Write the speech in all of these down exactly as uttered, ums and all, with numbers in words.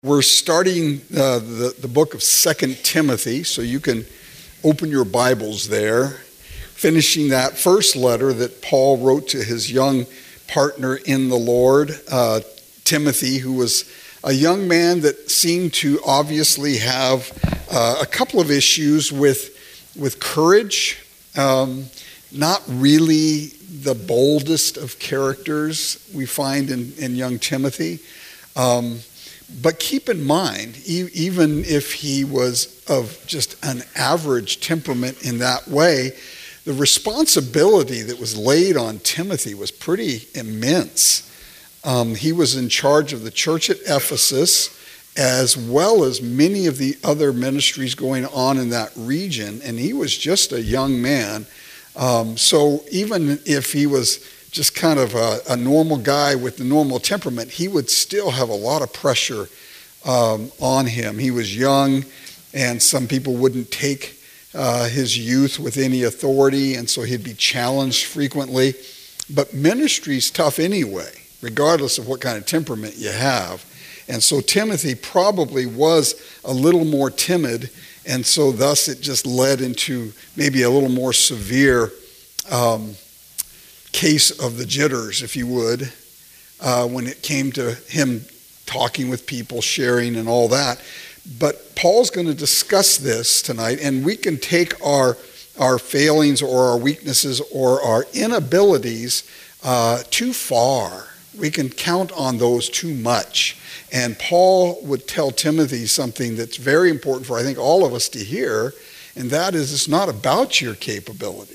We're starting uh, the, the book of Second Timothy, so you can open your Bibles there, finishing that first letter that Paul wrote to his young partner in the Lord, uh, Timothy, who was a young man that seemed to obviously have uh, a couple of issues with, with courage, um, not really the boldest of characters we find in, in young Timothy. Um, But keep in mind, even if he was of just an average temperament in that way, the responsibility that was laid on Timothy was pretty immense. Um, he was in charge of the church at Ephesus, as well as many of the other ministries going on in that region, and he was just a young man. Um, so even if he was just kind of a, a normal guy with the normal temperament, he would still have a lot of pressure um, on him. He was young, and some people wouldn't take uh, his youth with any authority, and so he'd be challenged frequently. But ministry's tough anyway, regardless of what kind of temperament you have. And so Timothy probably was a little more timid, and so thus it just led into maybe a little more severe um case of the jitters, if you would, uh, when it came to him talking with people, sharing and all that. But Paul's going to discuss this tonight, and we can take our our failings or our weaknesses or our inabilities uh, too far. We can count on those too much. And Paul would tell Timothy something that's very important for, I think, all of us to hear, and that is, it's not about your capabilities.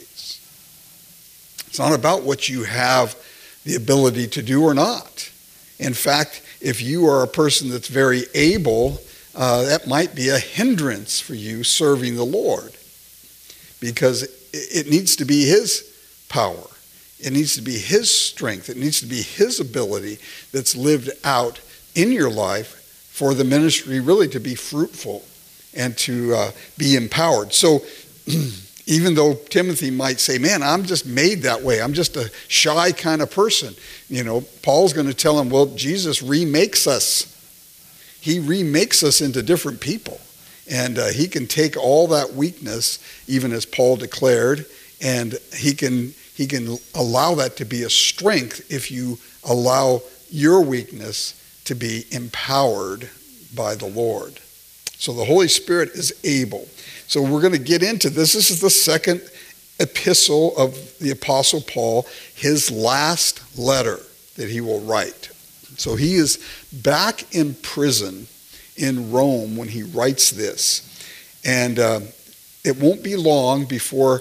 It's not about what you have the ability to do or not. In fact, if you are a person that's very able, uh, that might be a hindrance for you serving the Lord, because it needs to be His power. It needs to be His strength. It needs to be His ability that's lived out in your life for the ministry really to be fruitful and to uh, be empowered. So even though Timothy might say, man, I'm just made that way. I'm just a shy kind of person. You know, Paul's going to tell him, well, Jesus remakes us. He remakes us into different people. And uh, he can take all that weakness, even as Paul declared, and he can he can allow that to be a strength if you allow your weakness to be empowered by the Lord. So the Holy Spirit is able. So we're going to get into this. This is the second epistle of the Apostle Paul, his last letter that he will write. So he is back in prison in Rome when he writes this. And uh, it won't be long before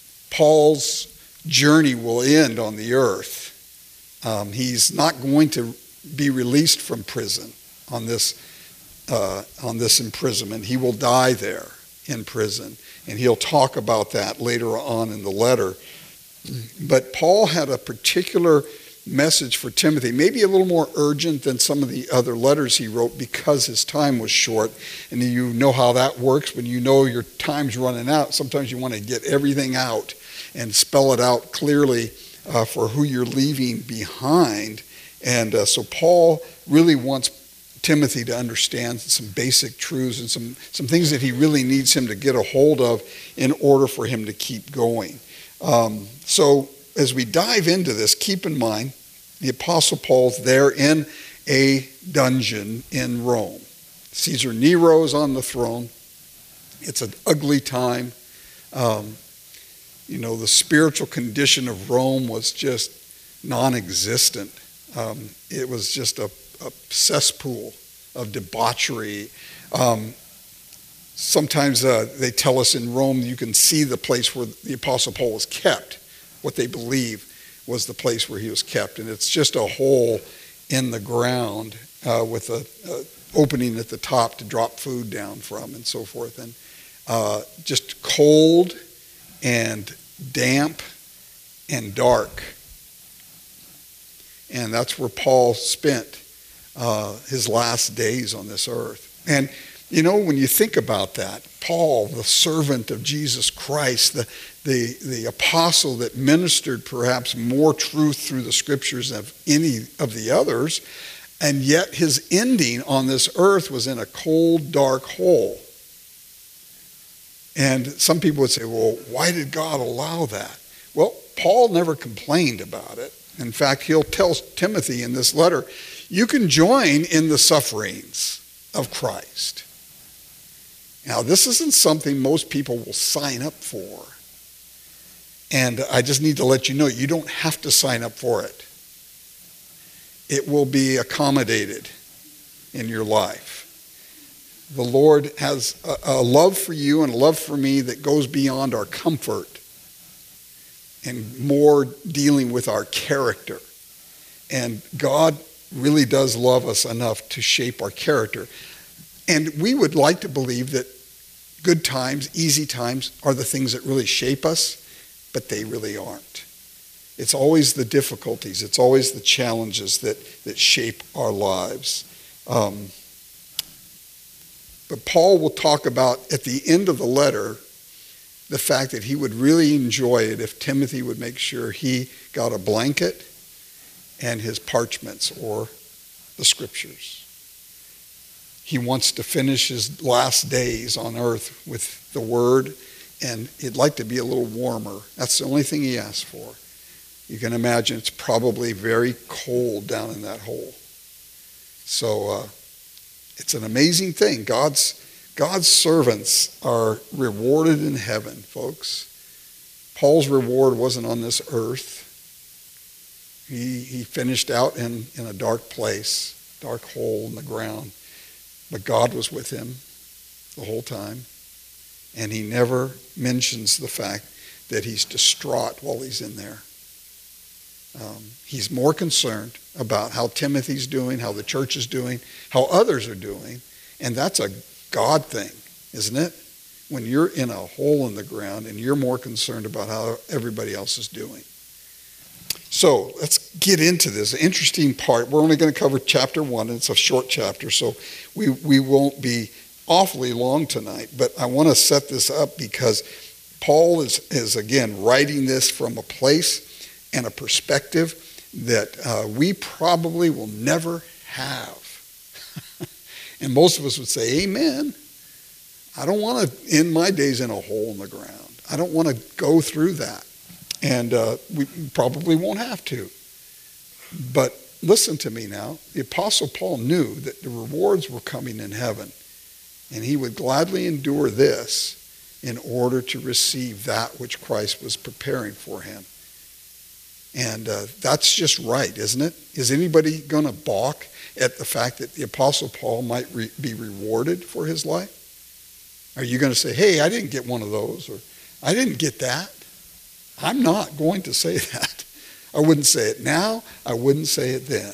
Paul's journey will end on the earth. Um, he's not going to be released from prison on this, uh, on this imprisonment. He will die there in prison, and he'll talk about that later on in the letter. But Paul had a particular message for Timothy, maybe a little more urgent than some of the other letters he wrote because his time was short. And you know how that works. When you know your time's running out, sometimes you want to get everything out and spell it out clearly uh, for who you're leaving behind. And uh, so Paul really wants Timothy to understand some basic truths and some, some things that he really needs him to get a hold of in order for him to keep going. Um, so as we dive into this, keep in mind the Apostle Paul's there in a dungeon in Rome. Caesar Nero's on the throne. It's an ugly time. Um, you know, the spiritual condition of Rome was just non-existent. Um, it was just a a cesspool of debauchery. Um, sometimes uh, they tell us in Rome you can see the place where the Apostle Paul was kept, what they believe was the place where he was kept. And it's just a hole in the ground uh, with an opening at the top to drop food down from and so forth. And uh, just cold and damp and dark. And that's where Paul spent Uh, his last days on this earth. And, you know, when you think about that, Paul, the servant of Jesus Christ, the, the, the apostle that ministered perhaps more truth through the scriptures than any of the others, And yet his ending on this earth was in a cold, dark hole. And some people would say, well, why did God allow that? Well, Paul never complained about it. In fact, he'll tell Timothy in this letter, you can join in the sufferings of Christ. Now, this isn't something most people will sign up for. And I just need to let you know, you don't have to sign up for it. It will be accommodated in your life. The Lord has a, a love for you and a love for me that goes beyond our comfort and more dealing with our character. And God really does love us enough to shape our character. And we would like to believe that good times, easy times, are the things that really shape us, but they really aren't. It's always the difficulties, it's always the challenges that, that shape our lives. Um, but Paul will talk about, at the end of the letter, the fact that he would really enjoy it if Timothy would make sure he got a blanket and his parchments or the scriptures. He wants to finish his last days on earth with the word, and he'd like to be a little warmer. That's the only thing he asked for. You can imagine it's probably very cold down in that hole. So uh, it's an amazing thing. God's God's servants are rewarded in heaven, folks. Paul's reward wasn't on this earth. He, he finished out in, in a dark place, dark hole in the ground. But God was with him the whole time. And he never mentions the fact that he's distraught while he's in there. Um, he's more concerned about how Timothy's doing, how the church is doing, how others are doing. And that's a God thing, isn't it? When you're in a hole in the ground and you're more concerned about how everybody else is doing. So let's get into this interesting part. We're only going to cover chapter one, and it's a short chapter, so we, we won't be awfully long tonight. But I want to set this up because Paul is, is again, writing this from a place and a perspective that uh, we probably will never have. And most of us would say, amen. I don't want to end my days in a hole in the ground. I don't want to go through that. And uh, we probably won't have to. But listen to me now. The Apostle Paul knew that the rewards were coming in heaven. And he would gladly endure this in order to receive that which Christ was preparing for him. And uh, that's just right, isn't it? Is anybody going to balk at the fact that the Apostle Paul might re- be rewarded for his life? Are you going to say, hey, I didn't get one of those, or I didn't get that? I'm not going to say that. I wouldn't say it now. I wouldn't say it then.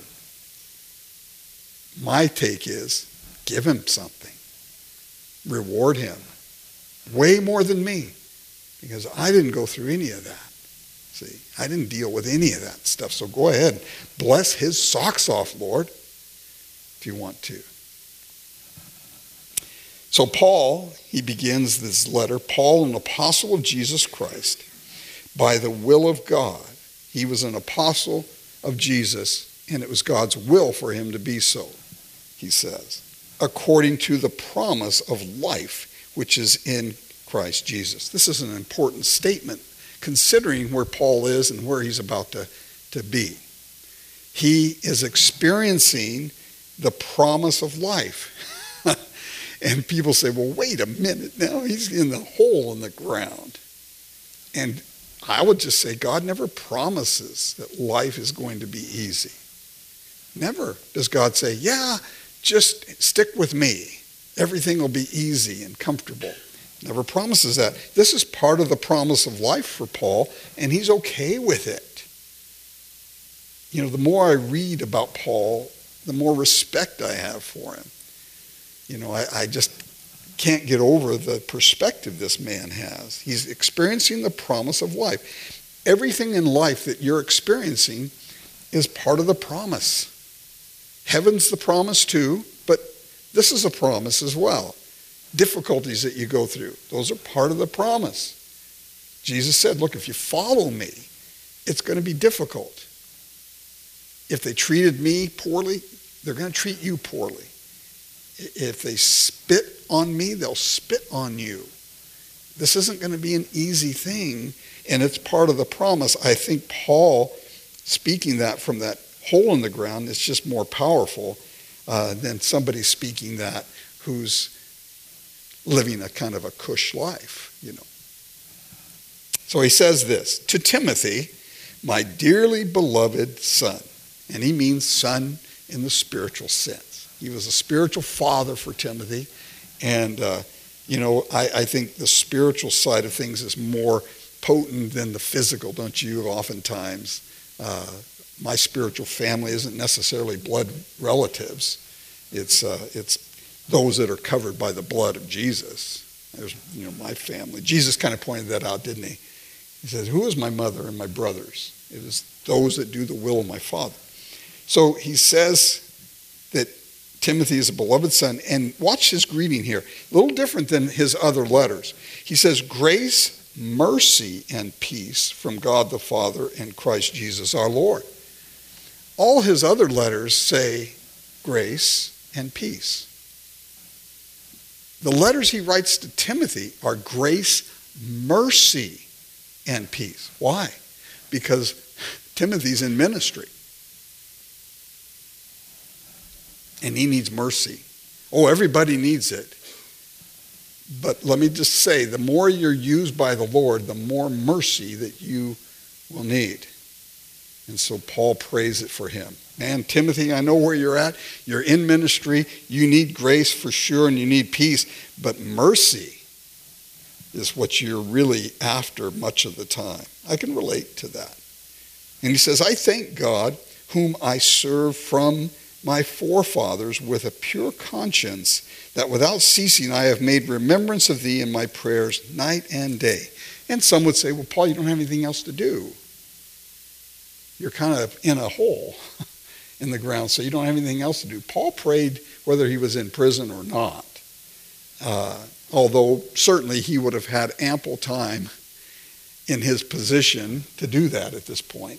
My take is, give him something. Reward him. Way more than me, because I didn't go through any of that. See, I didn't deal with any of that stuff. So go ahead. Bless his socks off, Lord, if you want to. So Paul, he begins this letter, Paul, an apostle of Jesus Christ, by the will of God. He was an apostle of Jesus, and it was God's will for him to be so, he says, according to the promise of life, which is in Christ Jesus. This is an important statement, considering where Paul is and where he's about to, to be. He is experiencing the promise of life. And people say, well, wait a minute now. He's in the hole in the ground. And I would just say God never promises that life is going to be easy. Never does God say, yeah, just stick with me. Everything will be easy and comfortable. Never promises that. This is part of the promise of life for Paul, and he's okay with it. You know, the more I read about Paul, the more respect I have for him. You know, I, I just can't get over the perspective this man has. He's experiencing the promise of life. Everything in life that you're experiencing is part of the promise. Heaven's the promise too, but this is a promise as well. Difficulties that you go through, those are part of the promise. Jesus said, look, if you follow me, it's going to be difficult. If they treated me poorly, they're going to treat you poorly. If they spit on me, they'll spit on you. This isn't going to be an easy thing, and it's part of the promise. I think Paul, speaking that from that hole in the ground, is just more powerful uh, than somebody speaking that who's living a kind of a cush life, you know. So he says this, to Timothy, my dearly beloved son. And he means son in the spiritual sense. He was a spiritual father for Timothy. And, uh, you know, I, I think the spiritual side of things is more potent than the physical, don't you, oftentimes? Uh, my spiritual family isn't necessarily blood relatives. It's, uh, it's those that are covered by the blood of Jesus. There's, you know, my family. Jesus kind of pointed that out, didn't he? He says, who is my mother and my brothers? It is those that do the will of my Father. So he says that Timothy is a beloved son. And watch his greeting here. A little different than his other letters. He says, grace, mercy, and peace from God the Father and Christ Jesus our Lord. All his other letters say grace and peace. The letters he writes to Timothy are grace, mercy, and peace. Why? Because Timothy's in ministry. And he needs mercy. Oh, everybody needs it. But let me just say, the more you're used by the Lord, the more mercy that you will need. And so Paul prays it for him. Man, Timothy, I know where you're at. You're in ministry. You need grace for sure, and you need peace. But mercy is what you're really after much of the time. I can relate to that. And he says, I thank God, whom I serve from my forefathers with a pure conscience, that without ceasing I have made remembrance of thee in my prayers night and day. And some would say, well, Paul, you don't have anything else to do. You're kind of in a hole in the ground, so you don't have anything else to do. Paul prayed whether he was in prison or not. Uh, although certainly he would have had ample time in his position to do that at this point.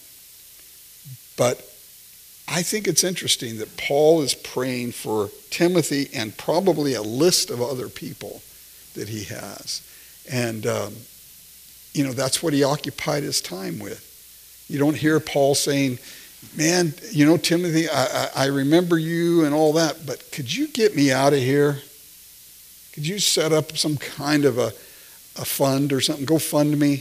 But I think it's interesting that Paul is praying for Timothy and probably a list of other people that he has. And, um, you know, that's what he occupied his time with. You don't hear Paul saying, man, you know, Timothy, I, I, I remember you and all that, but could you get me out of here? Could you set up some kind of a, a fund or something? Go fund me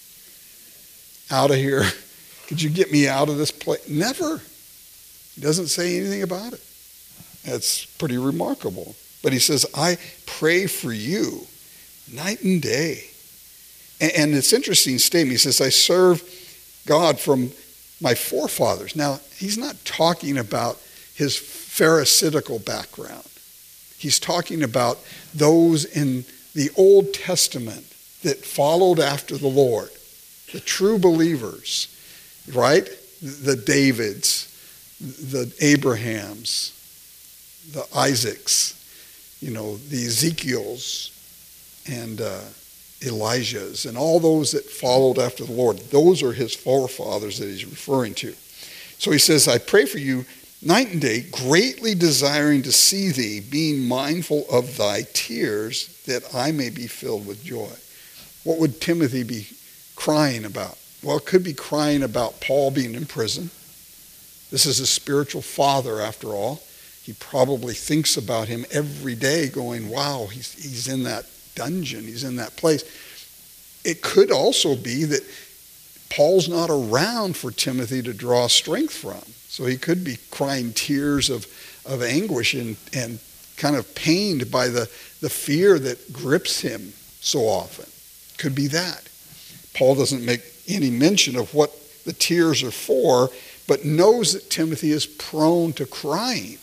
out of here. Could you get me out of this place? Never. He doesn't say anything about it. That's pretty remarkable. But he says, I pray for you night and day. And, and it's an interesting statement. He says, I serve God from my forefathers. Now, he's not talking about his Pharisaical background. He's talking about those in the Old Testament that followed after the Lord, the true believers, right? The Davids, the Abrahams, the Isaacs, you know, the Ezekiels, and uh, Elijahs, and all those that followed after the Lord. Those are his forefathers that he's referring to. So he says, I pray for you night and day, greatly desiring to see thee, being mindful of thy tears, that I may be filled with joy. What would Timothy be crying about? Well, it could be crying about Paul being in prison. This is a spiritual father, after all. He probably thinks about him every day going, wow, he's, he's in that dungeon, he's in that place. It could also be that Paul's not around for Timothy to draw strength from. So he could be crying tears of, of anguish and, and kind of pained by the, the fear that grips him so often. Could be that. Paul doesn't make any mention of what the tears are for, but knows that Timothy is prone to crying.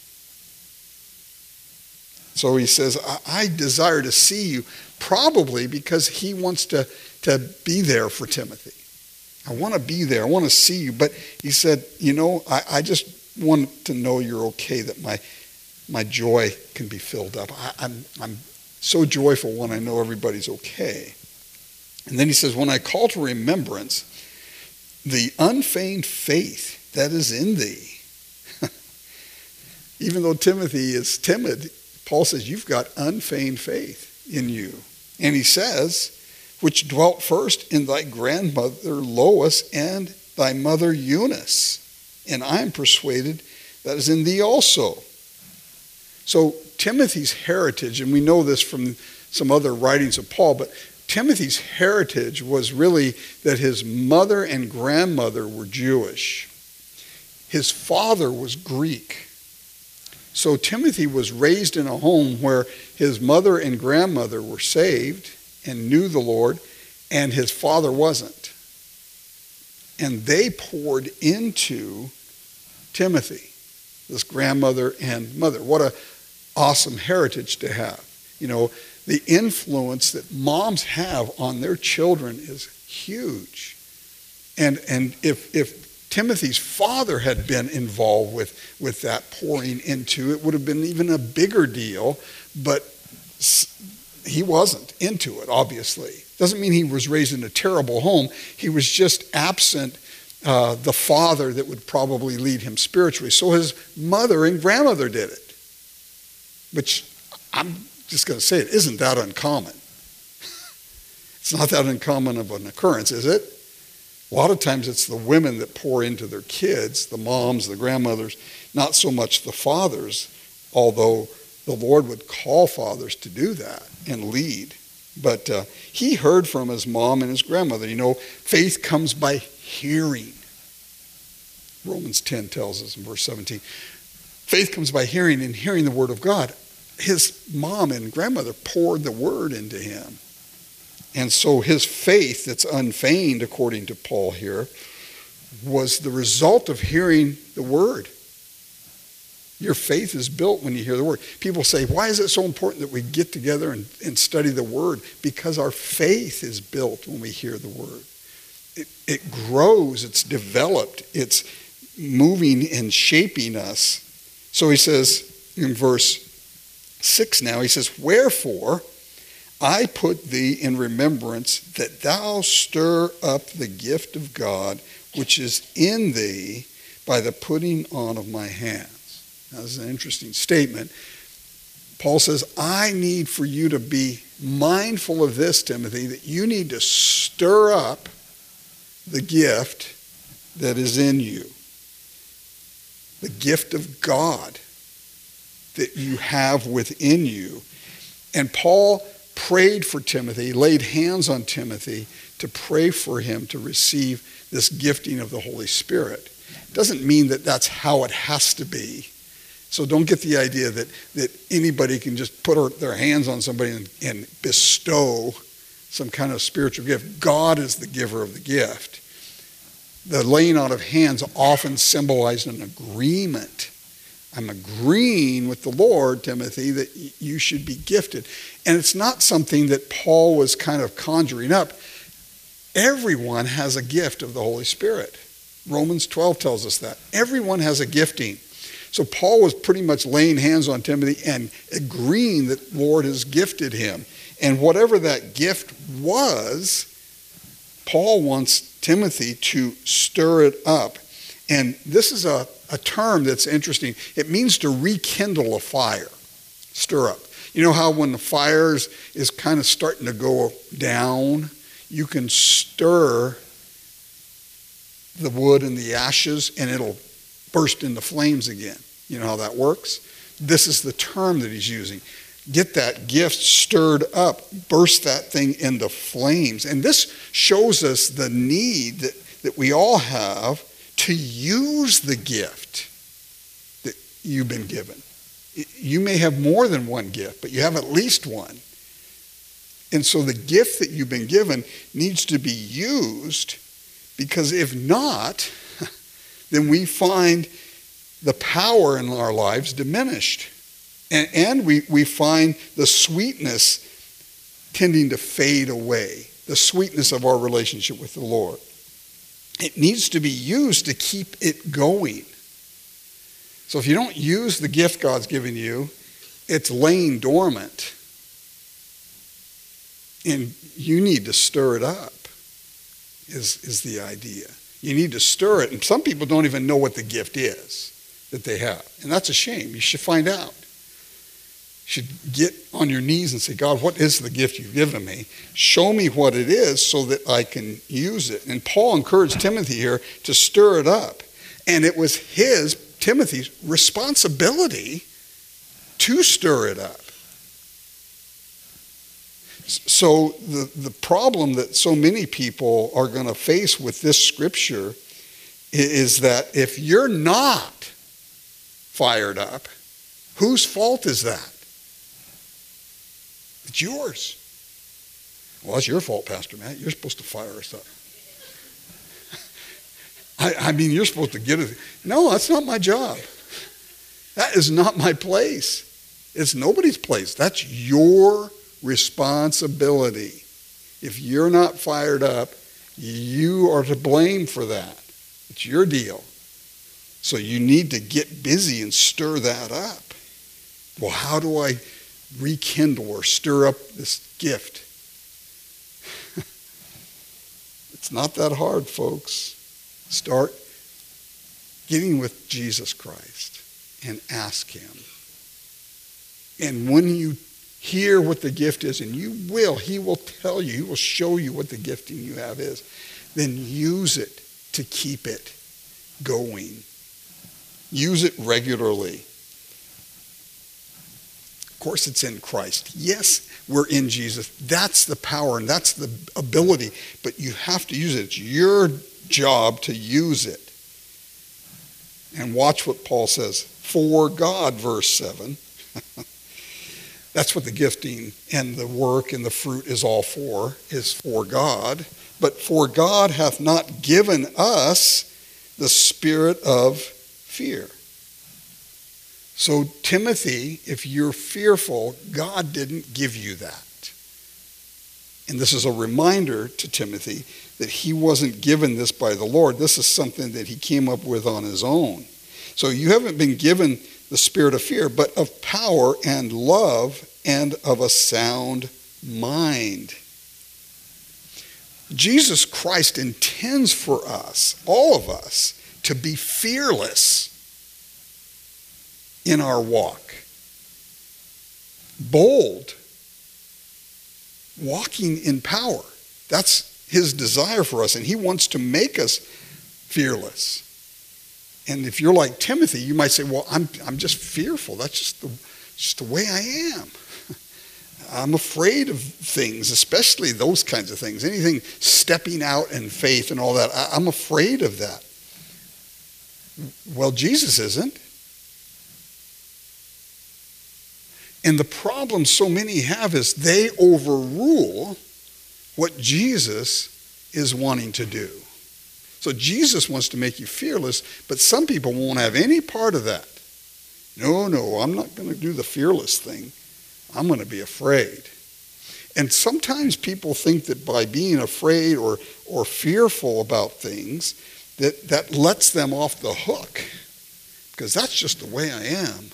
So he says, I, I desire to see you, probably because he wants to, to be there for Timothy. I want to be there. I want to see you. But he said, you know, I, I just want to know you're okay, that my my joy can be filled up. I, I'm, I'm so joyful when I know everybody's okay. And then he says, when I call to remembrance the unfeigned faith that is in thee. Even though Timothy is timid, Paul says, you've got unfeigned faith in you. And he says, which dwelt first in thy grandmother Lois and thy mother Eunice. And I am persuaded that is in thee also. So Timothy's heritage, and we know this from some other writings of Paul, but Timothy's heritage was really that his mother and grandmother were Jewish. His father was Greek. So Timothy was raised in a home where his mother and grandmother were saved and knew the Lord, and his father wasn't. And they poured into Timothy, this grandmother and mother. What an awesome heritage to have. You know, the influence that moms have on their children is huge. And and if if Timothy's father had been involved with, with that pouring into, it would have been even a bigger deal, but he wasn't into it, obviously. Doesn't mean he was raised in a terrible home. He was just absent uh, the father that would probably lead him spiritually. So his mother and grandmother did it, which I'm just going to say it isn't that uncommon. It's not that uncommon of an occurrence, is it? A lot of times it's the women that pour into their kids, the moms, the grandmothers, not so much the fathers, although the Lord would call fathers to do that and lead. But uh, he heard from his mom and his grandmother. You know, faith comes by hearing. Romans ten tells us in verse seventeen. Faith comes by hearing, and hearing the word of God. His mom and grandmother poured the word into him. And so his faith that's unfeigned, according to Paul here, was the result of hearing the word. Your faith is built when you hear the word. People say, why is it so important that we get together and, and study the word? Because our faith is built when we hear the word. It, it grows, it's developed, it's moving and shaping us. So he says in verse six now, he says, wherefore I put thee in remembrance that thou stir up the gift of God which is in thee by the putting on of my hands. Now, this is an interesting statement. Paul says, I need for you to be mindful of this, Timothy, that you need to stir up the gift that is in you. The gift of God that you have within you. And Paul prayed for Timothy, laid hands on Timothy to pray for him to receive this gifting of the Holy Spirit. It doesn't mean that that's how it has to be. So don't get the idea that, that anybody can just put their hands on somebody and, and bestow some kind of spiritual gift. God is the giver of the gift. The laying on of hands often symbolized an agreement. I'm agreeing with the Lord, Timothy, that you should be gifted. And it's not something that Paul was kind of conjuring up. Everyone has a gift of the Holy Spirit. Romans twelve tells us that. Everyone has a gifting. So Paul was pretty much laying hands on Timothy and agreeing that the Lord has gifted him. And whatever that gift was, Paul wants Timothy to stir it up. And this is a, a term that's interesting. It means to rekindle a fire, stir up. You know how when the fire is, is kind of starting to go down, you can stir the wood and the ashes and it'll burst into flames again. You know how that works? This is the term that he's using. Get that gift stirred up, burst that thing into flames. And this shows us the need that, that we all have to use the gift that you've been given. You may have more than one gift, but you have at least one. And so the gift that you've been given needs to be used, because if not, then we find the power in our lives diminished. And, and we, we find the sweetness tending to fade away, the sweetness of our relationship with the Lord. It needs to be used to keep it going. So if you don't use the gift God's given you, it's laying dormant. And you need to stir it up, is, is the idea. You need to stir it. And some people don't even know what the gift is. that they have. And that's a shame. You should find out. You should get on your knees and say, God, what is the gift you've given me? Show me what it is so that I can use it. And Paul encouraged Timothy here to stir it up. And it was his, Timothy's, responsibility to stir it up. So the, the problem that so many people are going to face with this scripture is that if you're not fired up, whose fault is that? It's yours. Well, it's your fault, Pastor Matt. You're supposed to fire us up. I, I mean, you're supposed to get it. No, that's not my job. That is not my place. It's nobody's place. That's your responsibility. If you're not fired up, you are to blame for that. It's your deal. So you need to get busy and stir that up. Well, how do I rekindle or stir up this gift? It's not that hard, folks. Start getting with Jesus Christ and ask him. And when you hear what the gift is, and you will, he will tell you, he will show you what the gifting you have is, then use it to keep it going. Use it regularly. Of course, it's in Christ. Yes, we're in Jesus. That's the power and that's the ability, but you have to use it. It's your job to use it. And watch what Paul says. For God, verse seven. That's what the gifting and the work and the fruit is all for, is for God. But for God hath not given us the spirit of fear. So Timothy, if you're fearful, God didn't give you that. And this is a reminder to Timothy that he wasn't given this by the Lord. This is something that he came up with on his own. So you haven't been given the spirit of fear, but of power and love and of a sound mind. Jesus Christ intends for us, all of us, to be fearless in our walk. Bold. Walking in power. That's his desire for us, and he wants to make us fearless. And if you're like Timothy, you might say, well, I'm I'm just fearful. That's just the, just the way I am. I'm afraid of things, especially those kinds of things. Anything stepping out in faith and all that, I, I'm afraid of that. Well, Jesus isn't. And the problem so many have is they overrule what Jesus is wanting to do. So Jesus wants to make you fearless, but some people won't have any part of that. No, no, I'm not going to do the fearless thing. I'm going to be afraid. And sometimes people think that by being afraid or, or fearful about things, that, that lets them off the hook. Because that's just the way I am.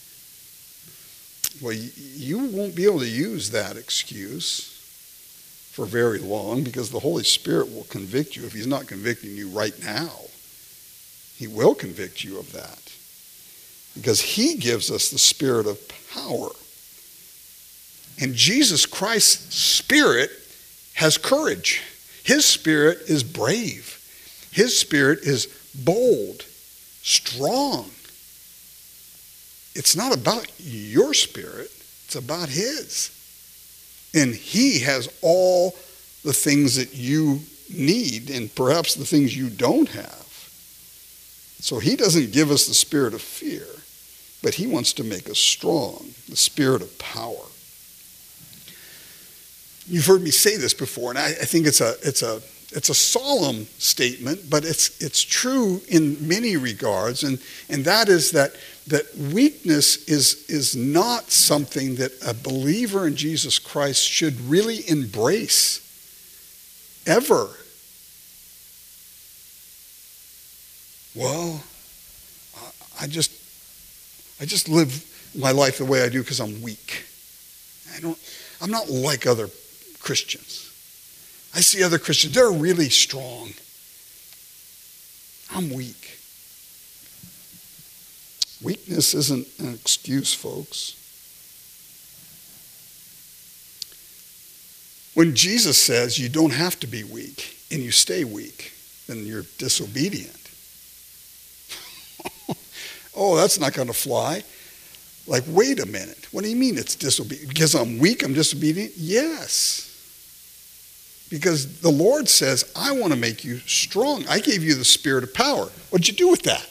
Well, you, you won't be able to use that excuse for very long, because the Holy Spirit will convict you. If he's not convicting you right now, he will convict you of that. Because he gives us the spirit of power. And Jesus Christ's spirit has courage. His spirit is brave. His spirit is bold, strong. It's not about your spirit. It's about his. And he has all the things that you need and perhaps the things you don't have. So he doesn't give us the spirit of fear, but he wants to make us strong, the spirit of power. You've heard me say this before, and I, I think it's a it's a it's a solemn statement, but it's it's true in many regards, and and that is that that weakness is is not something that a believer in Jesus Christ should really embrace ever. Well, I just I just live my life the way I do because I'm weak. I don't I'm not like other Christians. I see other Christians, they're really strong. I'm weak. Weakness isn't an excuse, folks. When Jesus says you don't have to be weak and you stay weak, then you're disobedient. Oh, that's not going to fly. Like, wait a minute. What do you mean it's disobedient? Because I'm weak, I'm disobedient? Yes. Because the Lord says, I want to make you strong. I gave you the spirit of power. What'd you do with that?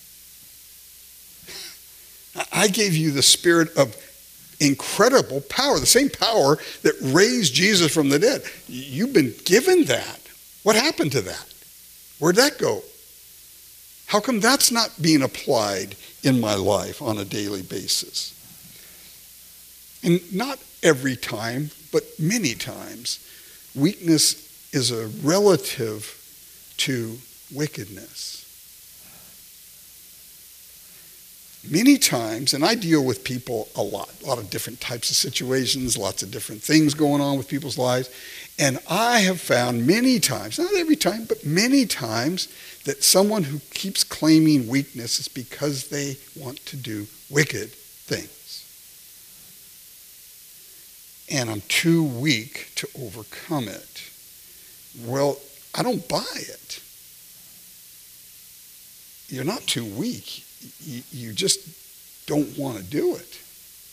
I gave you the spirit of incredible power, the same power that raised Jesus from the dead. You've been given that. What happened to that? Where'd that go? How come that's not being applied in my life on a daily basis? And not every time, but many times, weakness is a relative to wickedness. Many times, and I deal with people a lot, a lot of different types of situations, lots of different things going on with people's lives, and I have found many times, not every time, but many times, that someone who keeps claiming weakness is because they want to do wicked things. And I'm too weak to overcome it. Well, I don't buy it. You're not too weak. You just don't want to do it.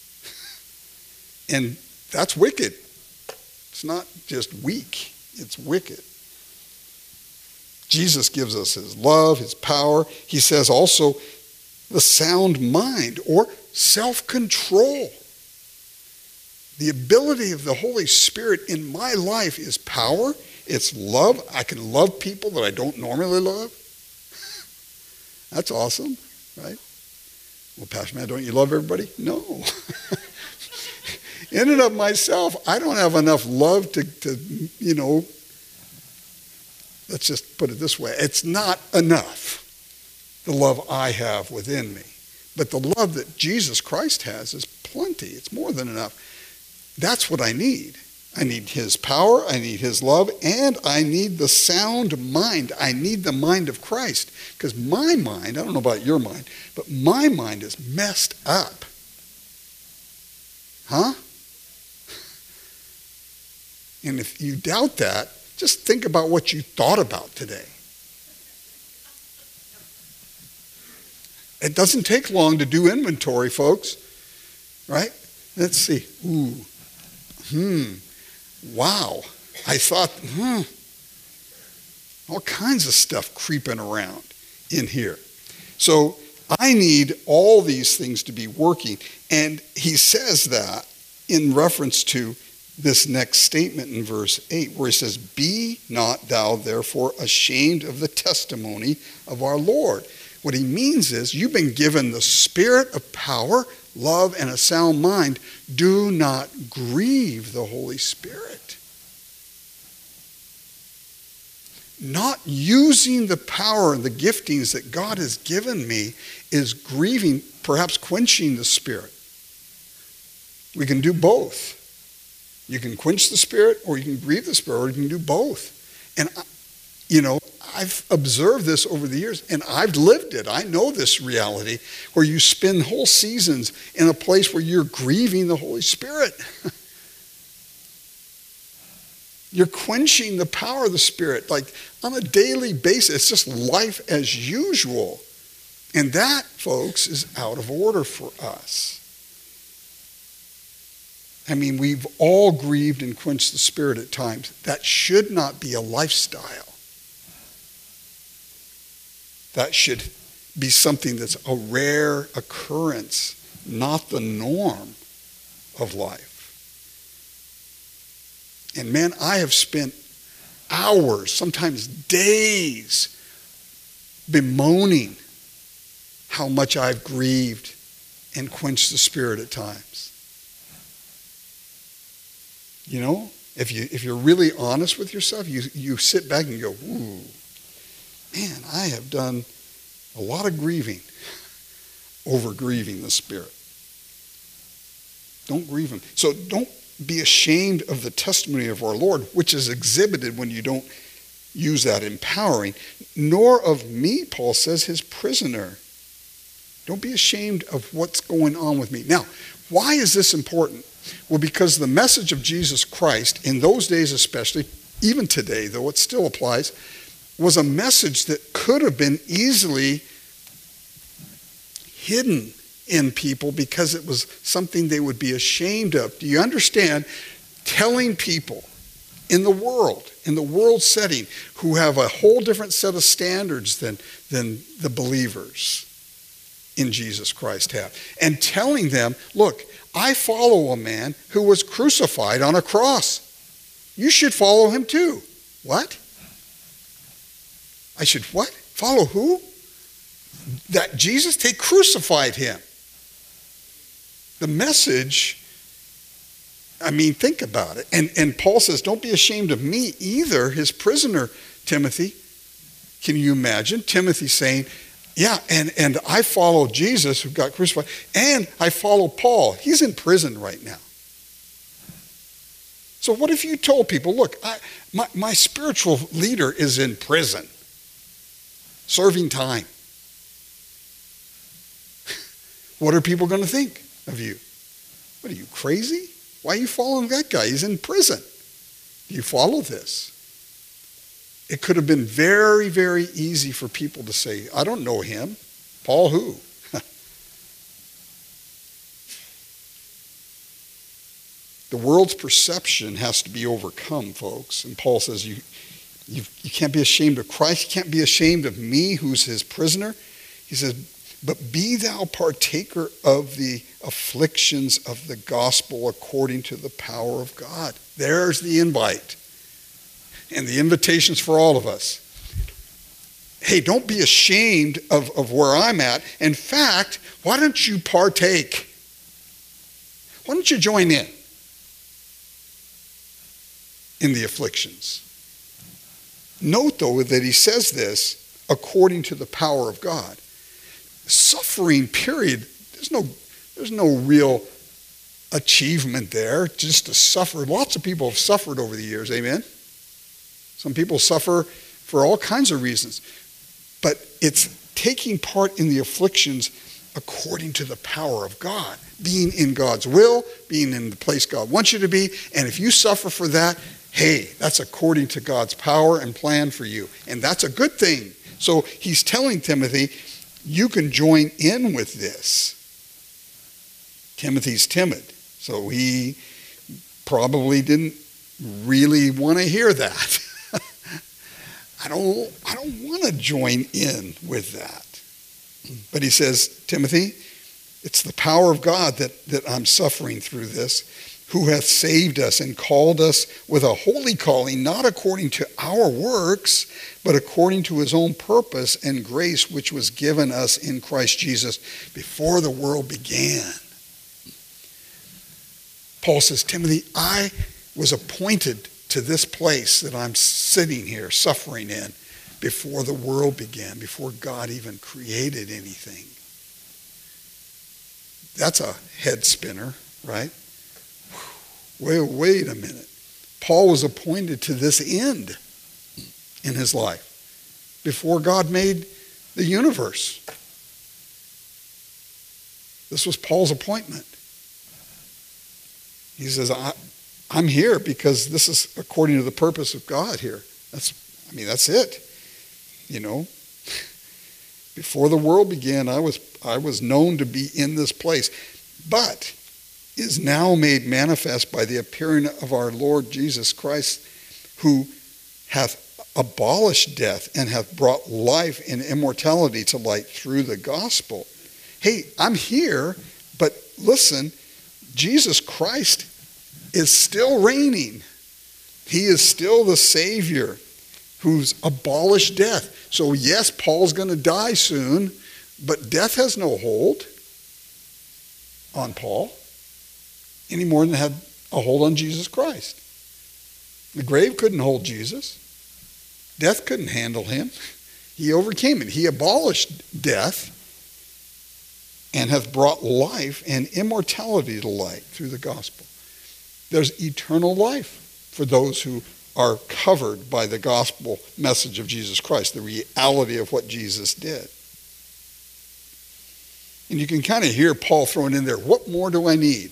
And that's wicked. It's not just weak, it's wicked. Jesus gives us his love, his power. He says also the sound mind or self-control. The ability of the Holy Spirit in my life is power. It's love. I can love people that I don't normally love. That's awesome, right? Well, Pastor Matt, don't you love everybody? No. In and of myself, I don't have enough love to, to, you know, let's just put it this way. It's not enough, the love I have within me. But the love that Jesus Christ has is plenty. It's more than enough. That's what I need. I need his power, I need his love, and I need the sound mind. I need the mind of Christ. Because my mind, I don't know about your mind, but my mind is messed up. Huh? And if you doubt that, just think about what you thought about today. It doesn't take long to do inventory, folks. Right? Let's see. Ooh. Hmm. Wow. I thought, hmm. All kinds of stuff creeping around in here. So I need all these things to be working. And he says that in reference to this next statement in verse eight, where he says, "Be not thou therefore ashamed of the testimony of our Lord." What he means is, you've been given the spirit of power, love, and a sound mind. Do not grieve the Holy Spirit. Not using the power and the giftings that God has given me is grieving, perhaps quenching the Spirit. We can do both. You can quench the Spirit, or you can grieve the Spirit, or you can do both. And, you know, I've observed this over the years, and I've lived it. I know this reality, where you spend whole seasons in a place where you're grieving the Holy Spirit. You're quenching the power of the Spirit, like on a daily basis. It's just life as usual. And that, folks, is out of order for us. I mean, we've all grieved and quenched the Spirit at times. That should not be a lifestyle. That should be something that's a rare occurrence, not the norm of life. And man, I have spent hours, sometimes days, bemoaning how much I've grieved and quenched the Spirit at times. You know, if you if you're really honest with yourself, you, you sit back and go, ooh, man, I have done a lot of grieving over grieving the Spirit. Don't grieve him. So don't be ashamed of the testimony of our Lord, which is exhibited when you don't use that empowering, nor of me, Paul says, his prisoner. Don't be ashamed of what's going on with me. Now, why is this important? Well, because the message of Jesus Christ, in those days especially, even today, though it still applies, was a message that could have been easily hidden in people because it was something they would be ashamed of. Do you understand? Telling people in the world, in the world setting, who have a whole different set of standards than, than the believers in Jesus Christ have. And telling them, look, I follow a man who was crucified on a cross. You should follow him too. What? I should what? Follow who? That Jesus, they crucified him. The message, I mean, think about it. And, and Paul says, don't be ashamed of me either, his prisoner, Timothy. Can you imagine Timothy saying, yeah, and, and I follow Jesus who got crucified, and I follow Paul. He's in prison right now. So what if you told people, look, I, my, my spiritual leader is in prison, serving time. What are people going to think of you? What are you, crazy? Why are you following that guy? He's in prison. Do you follow this? It could have been very, very easy for people to say, I don't know him. Paul who? The world's perception has to be overcome, folks. And Paul says, you, you, you can't be ashamed of Christ. You can't be ashamed of me, who's his prisoner. He says, but be thou partaker of the afflictions of the gospel according to the power of God. There's the invite. And the invitation's for all of us. Hey, don't be ashamed of, of where I'm at. In fact, why don't you partake? Why don't you join in? In the afflictions. Note, though, that he says this according to the power of God. Suffering, period. There's no, there's no real achievement there just to suffer. Lots of people have suffered over the years, amen? Some people suffer for all kinds of reasons. But it's taking part in the afflictions according to the power of God. Being in God's will, being in the place God wants you to be. And if you suffer for that, hey, that's according to God's power and plan for you. And that's a good thing. So he's telling Timothy, you can join in with this. Timothy's timid, so he probably didn't really want to hear that. I don't, I don't want to join in with that. But he says, Timothy, it's the power of God that, that I'm suffering through this, who hath saved us and called us with a holy calling, not according to our works, but according to his own purpose and grace, which was given us in Christ Jesus before the world began. Paul says, Timothy, I was appointed to this place that I'm sitting here suffering in before the world began, before God even created anything. That's a head spinner, right? Wait, wait a minute. Paul was appointed to this end in his life before God made the universe. This was Paul's appointment. He says, I, I'm here because this is according to the purpose of God here. That's, I mean, that's it. You know, before the world began, I was I was known to be in this place, but is now made manifest by the appearing of our Lord Jesus Christ, who hath abolished death and hath brought life and immortality to light through the gospel. Hey, I'm here, but listen, Jesus Christ is still reigning. He is still the Savior who's abolished death. So yes, Paul's going to die soon, but death has no hold on Paul any more than it had a hold on Jesus Christ. The grave couldn't hold Jesus. Death couldn't handle him. He overcame it. He abolished death and hath brought life and immortality to light through the gospel. There's eternal life for those who are covered by the gospel message of Jesus Christ, the reality of what Jesus did. And you can kind of hear Paul throwing in there, what more do I need?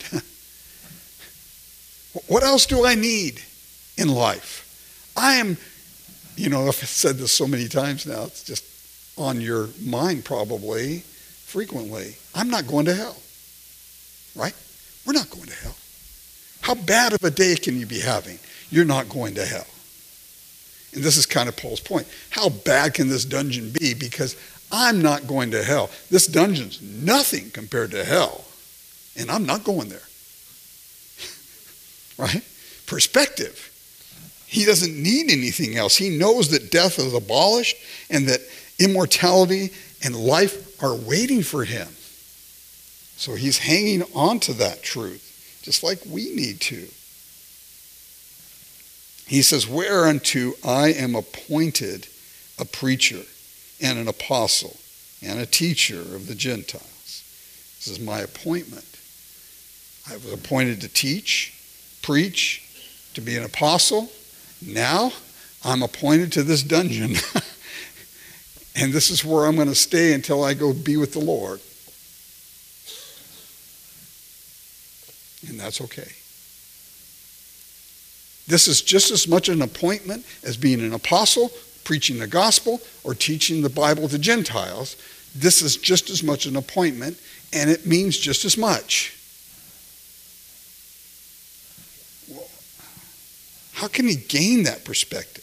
What else do I need in life? I am, you know, I've said this so many times now, it's just on your mind probably, frequently. I'm not going to hell, right? We're not going to hell. How bad of a day can you be having? You're not going to hell. And this is kind of Paul's point. How bad can this dungeon be? Because I'm not going to hell. This dungeon's nothing compared to hell. And I'm not going there. Right? Perspective. He doesn't need anything else. He knows that death is abolished and that immortality and life are waiting for him. So he's hanging on to that truth, just like we need to. He says, whereunto I am appointed a preacher and an apostle and a teacher of the Gentiles. This is my appointment. I was appointed to teach, preach, to be an apostle. Now I'm appointed to this dungeon. And this is where I'm going to stay until I go be with the Lord. And that's okay. This is just as much an appointment as being an apostle, preaching the gospel, or teaching the Bible to Gentiles. This is just as much an appointment, and it means just as much. Well, how can he gain that perspective?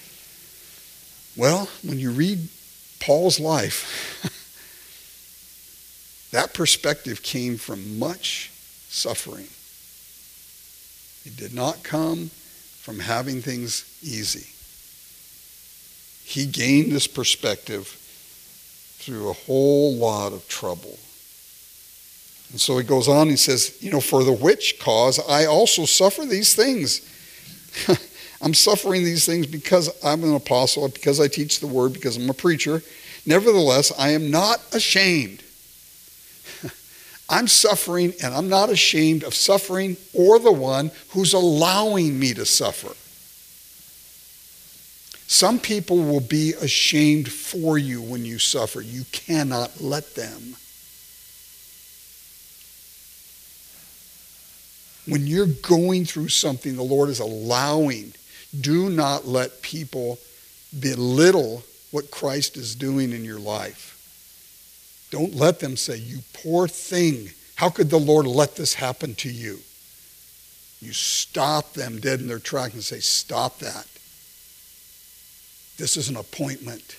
Well, when you read Paul's life, that perspective came from much suffering. It did not come from having things easy. He gained this perspective through a whole lot of trouble. And so he goes on, he says, you know, for the which cause I also suffer these things. I'm suffering these things because I'm an apostle, because I teach the word, because I'm a preacher. Nevertheless, I am not ashamed. I'm suffering, and I'm not ashamed of suffering or the one who's allowing me to suffer. Some people will be ashamed for you when you suffer. You cannot let them. When you're going through something the Lord is allowing, do not let people belittle what Christ is doing in your life. Don't let them say, you poor thing, how could the Lord let this happen to you? You stop them dead in their track and say, stop that. This is an appointment.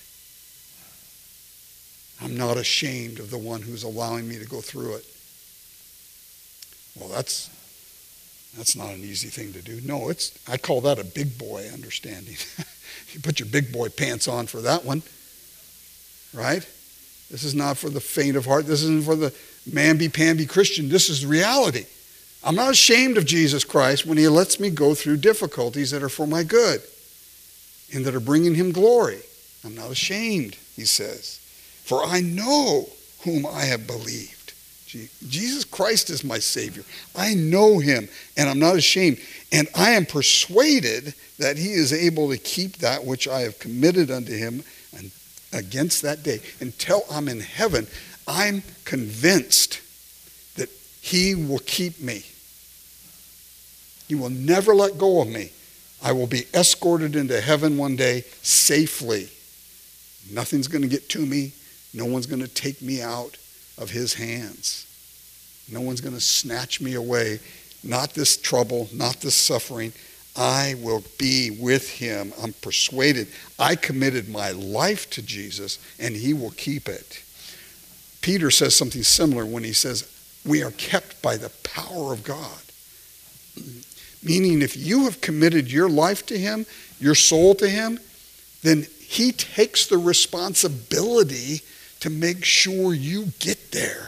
I'm not ashamed of the one who's allowing me to go through it. Well, that's that's not an easy thing to do. No, it's I call that a big boy understanding. You put your big boy pants on for that one, right? This is not for the faint of heart. This isn't for the mamby-pamby Christian. This is reality. I'm not ashamed of Jesus Christ when he lets me go through difficulties that are for my good and that are bringing him glory. I'm not ashamed, he says, for I know whom I have believed. Jesus Christ is my Savior. I know him, and I'm not ashamed. And I am persuaded that he is able to keep that which I have committed unto him against that day. Until I'm in heaven, I'm convinced that he will keep me. He will never let go of me. I will be escorted into heaven one day safely. Nothing's going to get to me. No one's going to take me out of his hands. No one's going to snatch me away. Not this trouble, not this suffering. I will be with him. I'm persuaded. I committed my life to Jesus, and he will keep it. Peter says something similar when he says, we are kept by the power of God. Meaning, if you have committed your life to him, your soul to him, then he takes the responsibility to make sure you get there.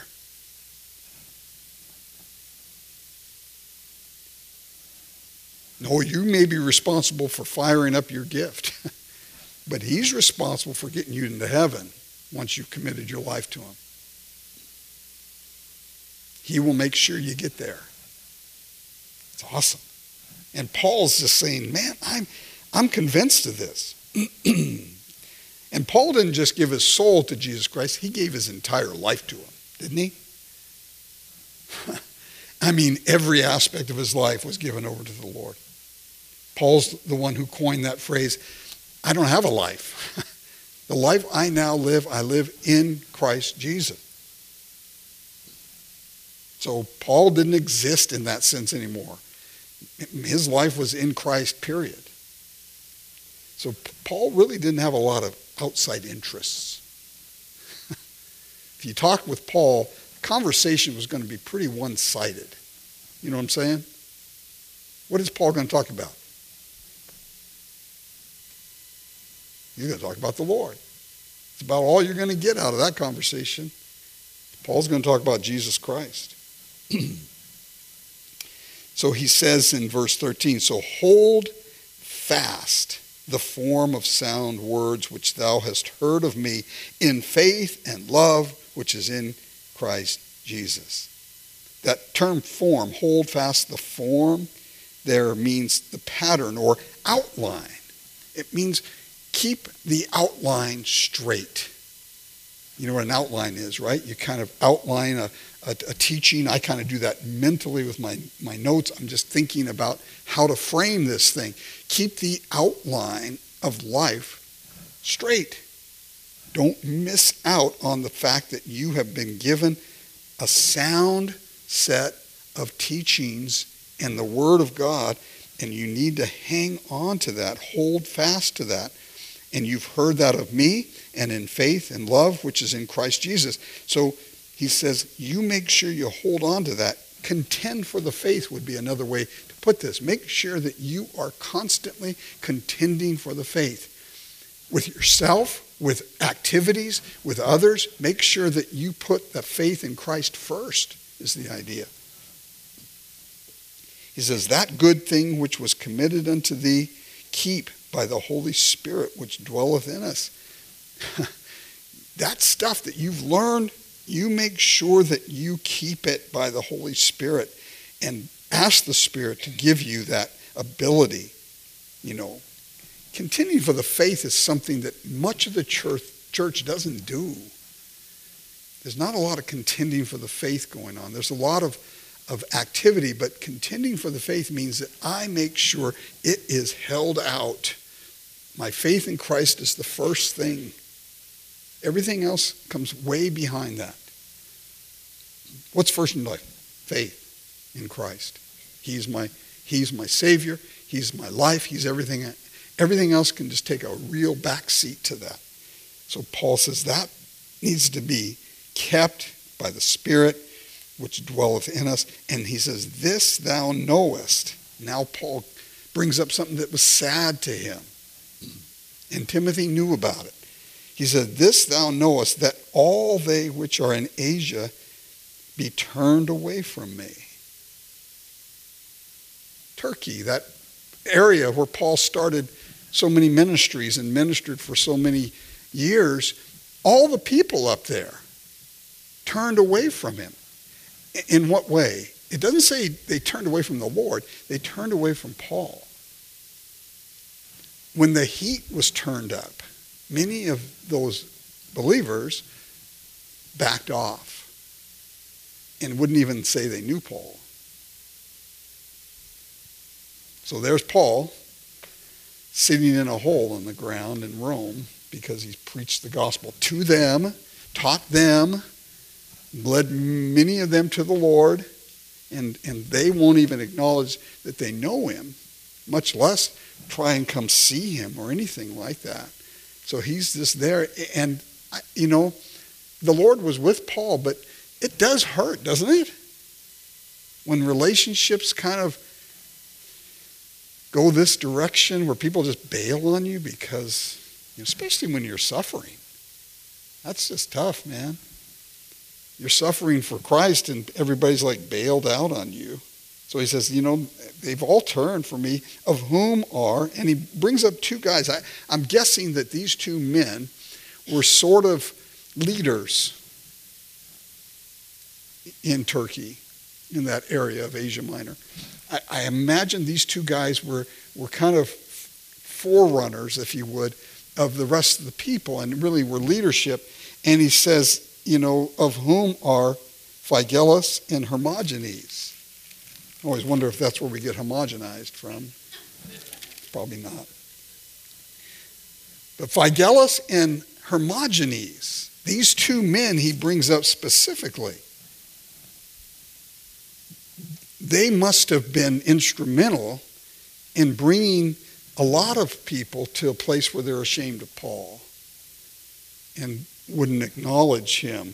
No, you may be responsible for firing up your gift, but he's responsible for getting you into heaven once you've committed your life to him. He will make sure you get there. It's awesome. And Paul's just saying, man, I'm, I'm convinced of this. And Paul didn't just give his soul to Jesus Christ. He gave his entire life to him. didn't he? I mean, every aspect of his life was given over to the Lord. Paul's the one who coined that phrase, I don't have a life. The life I now live, I live in Christ Jesus. So Paul didn't exist in that sense anymore. His life was in Christ, period. So Paul really didn't have a lot of outside interests. If you talk with Paul, the conversation was going to be pretty one-sided. You know what I'm saying? What is Paul going to talk about? He's going to talk about the Lord. It's about all you're going to get out of that conversation. Paul's going to talk about Jesus Christ. So he says in verse thirteen, so hold fast the form of sound words which thou hast heard of me in faith and love which is in Christ Jesus. That term form, hold fast the form, there means the pattern or outline. It means keep the outline straight. You know what an outline is, right? You kind of outline a, a, a teaching. I kind of do that mentally with my, my notes. I'm just thinking about how to frame this thing. Keep the outline of life straight. Don't miss out on the fact that you have been given a sound set of teachings and the Word of God, and you need to hang on to that, hold fast to that. And you've heard that of me, and in faith and love, which is in Christ Jesus. So he says, you make sure you hold on to that. Contend for the faith would be another way to put this. Make sure that you are constantly contending for the faith. With yourself, with activities, with others, make sure that you put the faith in Christ first, is the idea. He says, that good thing which was committed unto thee, keep by the Holy Spirit which dwelleth in us. That stuff that you've learned, you make sure that you keep it by the Holy Spirit and ask the Spirit to give you that ability. You know, contending for the faith is something that much of the church, church doesn't do. There's not a lot of contending for the faith going on. There's a lot of, of activity, but contending for the faith means that I make sure it is held out. My faith in Christ is the first thing. Everything else comes way behind that. What's first in life? Faith in Christ. He's my, he's my Savior. He's my life. He's everything. Everything else can just take a real back seat to that. So Paul says that needs to be kept by the Spirit which dwelleth in us. And he says, this thou knowest. Now Paul brings up something that was sad to him. And Timothy knew about it. He said, this thou knowest, that all they which are in Asia be turned away from me. Turkey, that area where Paul started so many ministries and ministered for so many years, all the people up there turned away from him. In what way? It doesn't say they turned away from the Lord. They turned away from Paul. When the heat was turned up, many of those believers backed off and wouldn't even say they knew Paul. So there's Paul sitting in a hole in the ground in Rome because he's preached the gospel to them, taught them, led many of them to the Lord, and, and they won't even acknowledge that they know him, much less try and come see him or anything like that. So he's just there. And, you know, the Lord was with Paul, but it does hurt, doesn't it? When relationships kind of go this direction where people just bail on you because, you know, especially when you're suffering. That's just tough, man. You're suffering for Christ and everybody's like bailed out on you. So he says, you know, they've all turned from me, of whom are, and he brings up two guys. I, I'm guessing that these two men were sort of leaders in Turkey, in that area of Asia Minor. I, I imagine these two guys were, were kind of forerunners, if you would, of the rest of the people and really were leadership. And he says, you know, of whom are Phygellus and Hermogenes. I always wonder if that's where we get homogenized from. Probably not. But Phygellus and Hermogenes, these two men he brings up specifically. They must have been instrumental in bringing a lot of people to a place where they're ashamed of Paul and wouldn't acknowledge him.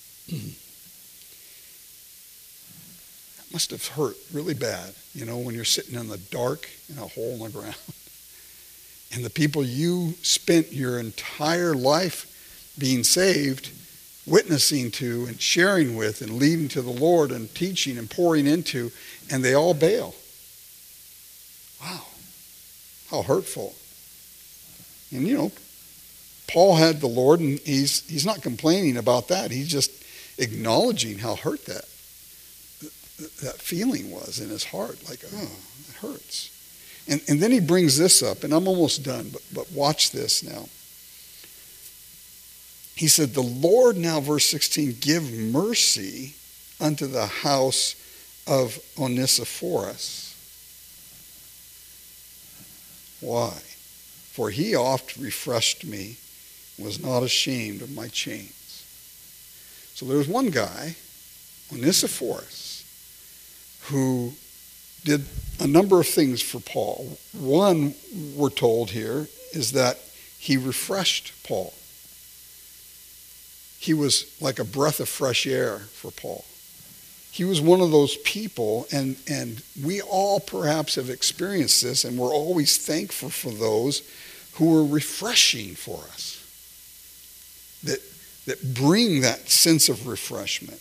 That must have hurt really bad, you know, when you're sitting in the dark in a hole in the ground. And the people you spent your entire life being saved, witnessing to and sharing with and leading to the Lord and teaching and pouring into, and they all bail. Wow, how hurtful. And you know, Paul had the Lord, and he's he's not complaining about that. He's just acknowledging how hurt that that feeling was in his heart. Like, oh, it hurts. And and then he brings this up, and I'm almost done, but but watch this now. He said, the Lord now, verse sixteen, give mercy unto the house of Onesiphorus. Why? For he oft refreshed me, was not ashamed of my chains. So there was one guy, Onesiphorus, who did a number of things for Paul. One, we're told here, is that he refreshed Paul. He was like a breath of fresh air for Paul. He was one of those people, and, and we all perhaps have experienced this, and we're always thankful for those who are refreshing for us, that, that bring that sense of refreshment.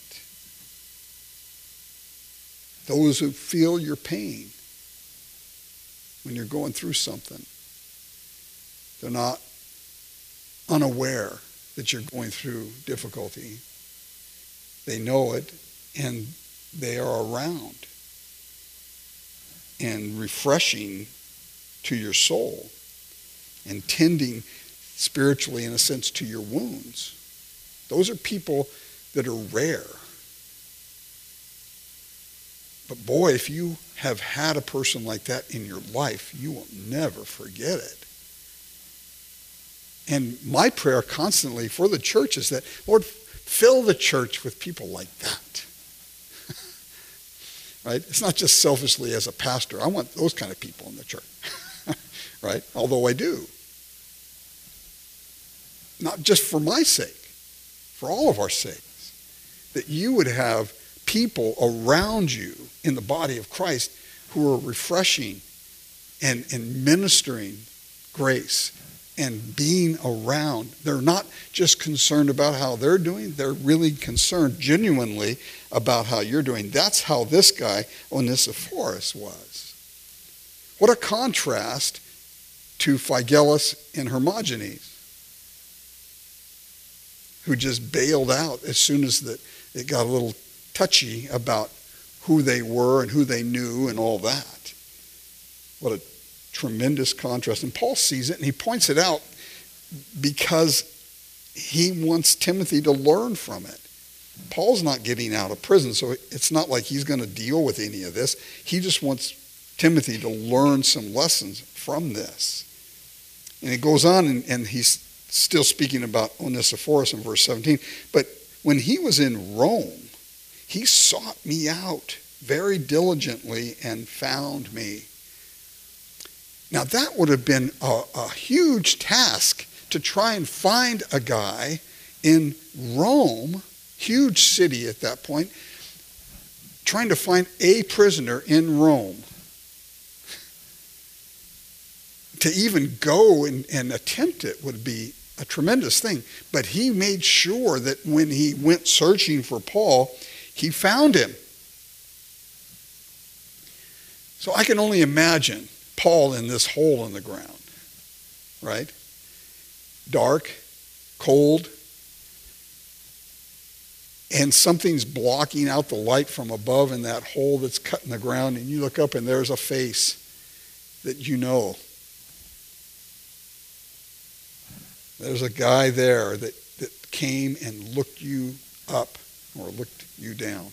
Those who feel your pain when you're going through something. They're not unaware that you're going through difficulty. They know it, and they are around and refreshing to your soul and tending spiritually, in a sense, to your wounds. Those are people that are rare. But boy, if you have had a person like that in your life, you will never forget it. And my prayer constantly for the church is that, Lord, fill the church with people like that. Right? It's not just selfishly as a pastor. I want those kind of people in the church. Right? Although I do. Not just for my sake, for all of our sakes. That you would have people around you in the body of Christ who are refreshing and, and ministering grace and being around. They're not just concerned about how they're doing. They're really concerned genuinely about how you're doing. That's how this guy, Onesiphorus, was. What a contrast to Phygellus and Hermogenes, who just bailed out as soon as the, it got a little touchy about who they were and who they knew and all that. What a tremendous contrast. And Paul sees it, and he points it out because he wants Timothy to learn from it. Paul's not getting out of prison, so it's not like he's going to deal with any of this. He just wants Timothy to learn some lessons from this. And it goes on, and, and he's still speaking about Onesiphorus in verse seventeen. But when he was in Rome, he sought me out very diligently and found me. Now that would have been a, a huge task to try and find a guy in Rome, huge city at that point, trying to find a prisoner in Rome. To even go and, and attempt it would be a tremendous thing. But he made sure that when he went searching for Paul, he found him. So I can only imagine Paul in this hole in the ground, right? Dark, cold, and something's blocking out the light from above in that hole that's cut in the ground, and you look up and there's a face that you know. There's a guy there that, that came and looked you up or looked you down.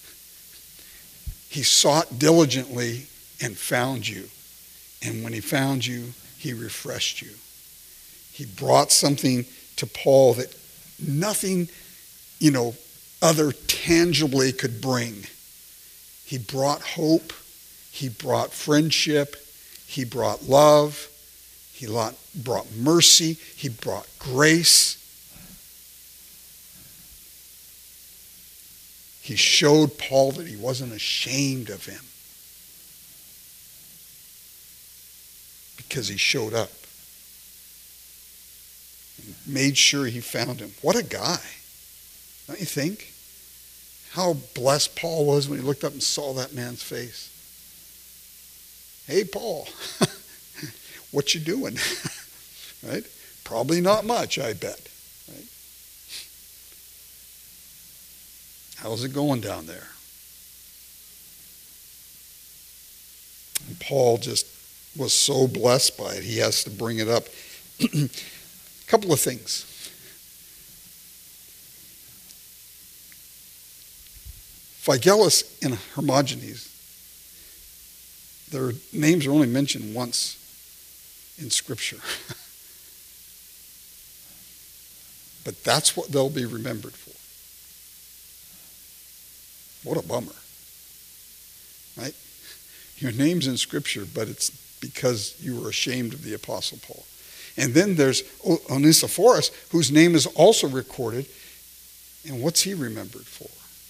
He sought diligently and found you. And when he found you, he refreshed you. He brought something to Paul that nothing, you know, other tangibly could bring. He brought hope. He brought friendship. He brought love. He brought mercy. He brought grace. He showed Paul that he wasn't ashamed of him because he showed up. He made sure he found him. What a guy. Don't you think? How blessed Paul was when he looked up and saw that man's face. Hey, Paul, what you doing? Right? Probably not much, I bet. Right? How's it going down there? And Paul just was so blessed by it, he has to bring it up. A couple of things. Phygellus and Hermogenes, their names are only mentioned once in Scripture. But that's what they'll be remembered for. What a bummer. Right? Your name's in Scripture, but it's because you were ashamed of the Apostle Paul. And then there's Onesiphorus, whose name is also recorded. And what's he remembered for?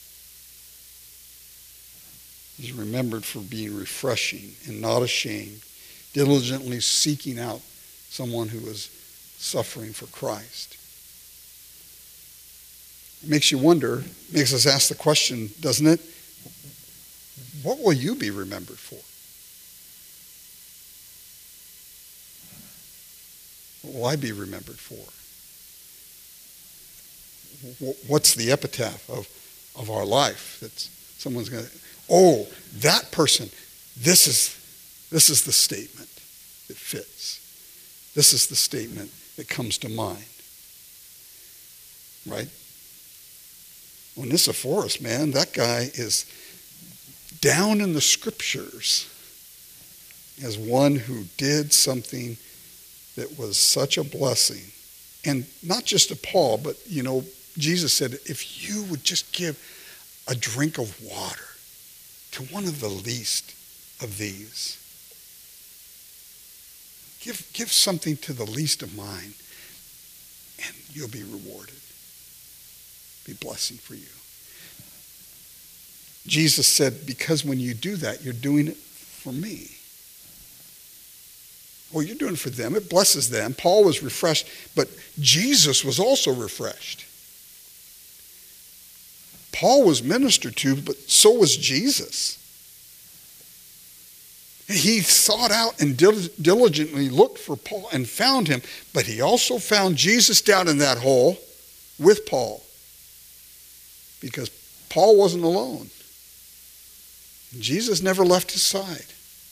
He's remembered for being refreshing and not ashamed, diligently seeking out someone who is suffering for Christ. It makes you wonder, makes us ask the question, doesn't it? What will you be remembered for? What will I be remembered for? What's the epitaph of, of our life that someone's going to, oh, that person, this is, this is the statement that fits. This is the statement that comes to mind. Right? Onesiphorus, man, that guy is down in the Scriptures as one who did something that was such a blessing. And not just to Paul, but, you know, Jesus said, if you would just give a drink of water to one of the least of these, give, give something to the least of mine, and you'll be rewarded. Be blessing for you. Jesus said, because when you do that, you're doing it for me. Well, you're doing it for them. It blesses them. Paul was refreshed, but Jesus was also refreshed. Paul was ministered to, but so was Jesus. He sought out and diligently looked for Paul and found him, but he also found Jesus down in that hole with Paul, because Paul wasn't alone. Jesus never left his side.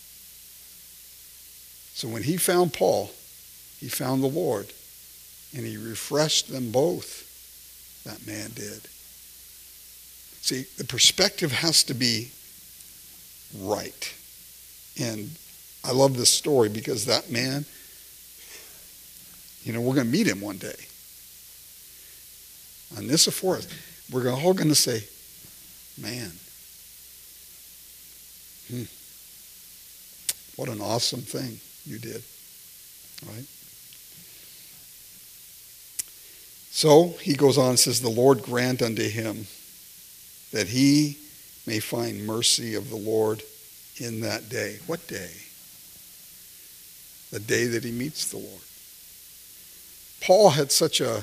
So when he found Paul, he found the Lord, and he refreshed them both. That man did. See, the perspective has to be right. And I love this story because that man, you know, we're going to meet him one day. Onesiphorus, we're all going to say, man, hmm, what an awesome thing you did. Right? So he goes on and says, the Lord grant unto him that he may find mercy of the Lord in that day. What day? The day that he meets the Lord. Paul had such a,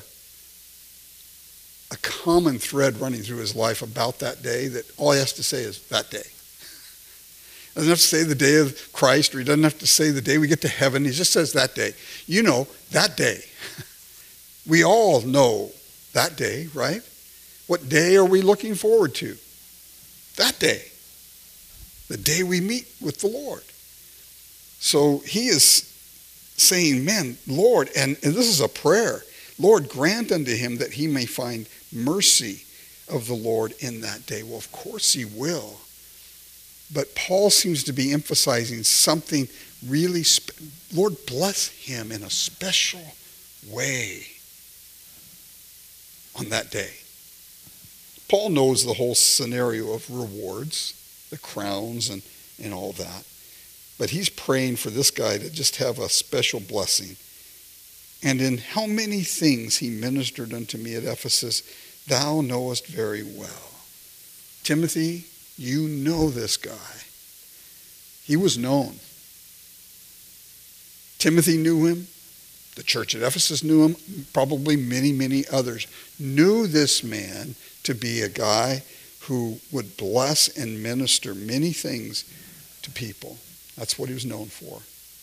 a common thread running through his life about that day that all he has to say is that day. He doesn't have to say the day of Christ, or he doesn't have to say the day we get to heaven. He just says that day. You know, that day. We all know that day, right? What day are we looking forward to? That day. The day we meet with the Lord. So he is saying, man, Lord, and, and this is a prayer, Lord, grant unto him that he may find mercy of the Lord in that day. Well, of course he will. But Paul seems to be emphasizing something really, spe- Lord, bless him in a special way on that day. Paul knows the whole scenario of rewards, the crowns and, and all that. But he's praying for this guy to just have a special blessing. And in how many things he ministered unto me at Ephesus, thou knowest very well. Timothy, you know this guy. He was known. Timothy knew him. The church at Ephesus knew him. Probably many, many others knew this man to be a guy who would bless and minister many things to people. That's what he was known for.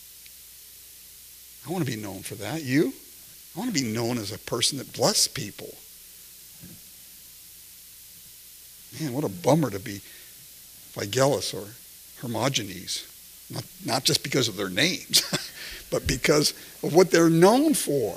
I want to be known for that. You? I want to be known as a person that blessed people. Man, what a bummer to be Phygellus or Hermogenes. Not, not just because of their names, but because of what they're known for.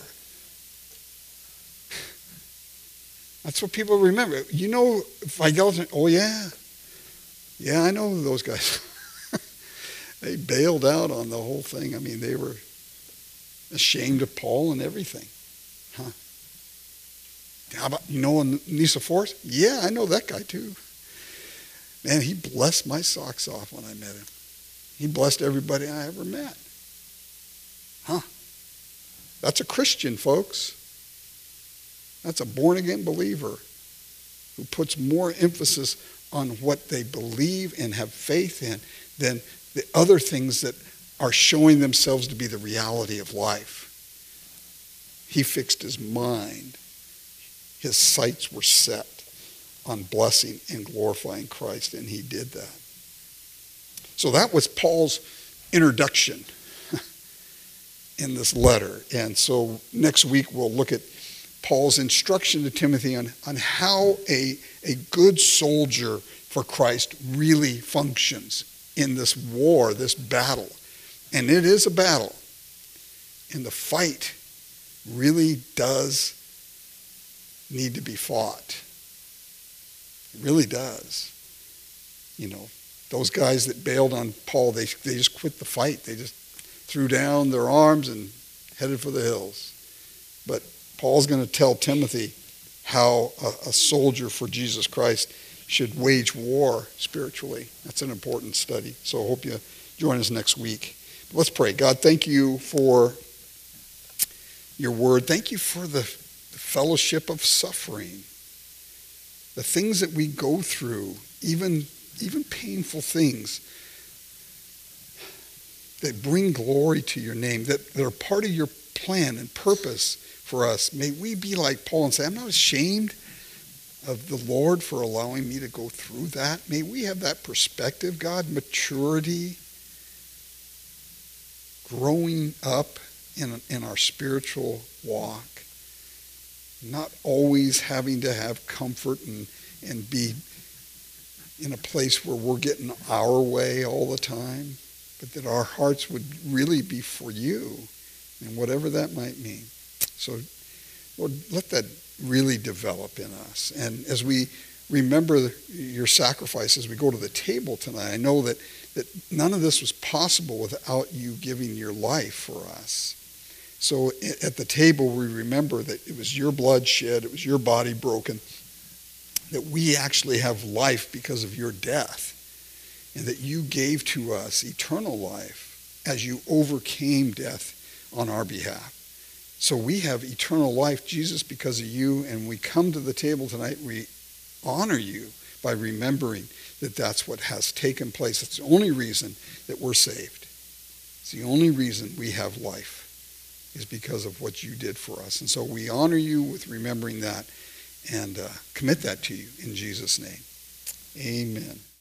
That's what people remember. You know Phygellus? Oh, yeah. Yeah, I know those guys. They bailed out on the whole thing. I mean, they were ashamed of Paul and everything. Huh. How about, you know Onesiphorus? Yeah, I know that guy too. Man, he blessed my socks off when I met him. He blessed everybody I ever met. Huh. That's a Christian, folks. That's a born-again believer who puts more emphasis on what they believe and have faith in than the other things that are showing themselves to be the reality of life. He fixed his mind. His sights were set on blessing and glorifying Christ, and he did that. So that was Paul's introduction in this letter. And so next week we'll look at Paul's instruction to Timothy on, on how a, a good soldier for Christ really functions in this war, this battle. And it is a battle. And the fight really does need to be fought. It really does. You know, those guys that bailed on Paul, they, they just quit the fight. They just threw down their arms and headed for the hills. But Paul's going to tell Timothy how a, a soldier for Jesus Christ should wage war spiritually. That's an important study. So I hope you join us next week. But let's pray. God, thank you for your word. Thank you for the, the fellowship of suffering. The things that we go through, even, even painful things that bring glory to your name, that, that are part of your plan and purpose for us. May we be like Paul and say, I'm not ashamed of the Lord for allowing me to go through that. May we have that perspective, God, maturity, growing up in, in our spiritual walk, not always having to have comfort and, and be in a place where we're getting our way all the time, but that our hearts would really be for you and whatever that might mean. So, Lord, let that really develop in us. And as we remember your sacrifice as we go to the table tonight, I know that, that none of this was possible without you giving your life for us. So at the table, we remember that it was your blood shed, it was your body broken, that we actually have life because of your death, and that you gave to us eternal life as you overcame death on our behalf. So we have eternal life, Jesus, because of you, and we come to the table tonight, we honor you by remembering that that's what has taken place. It's the only reason that we're saved. It's the only reason we have life is because of what you did for us. And so we honor you with remembering that and uh, commit that to you in Jesus' name. Amen.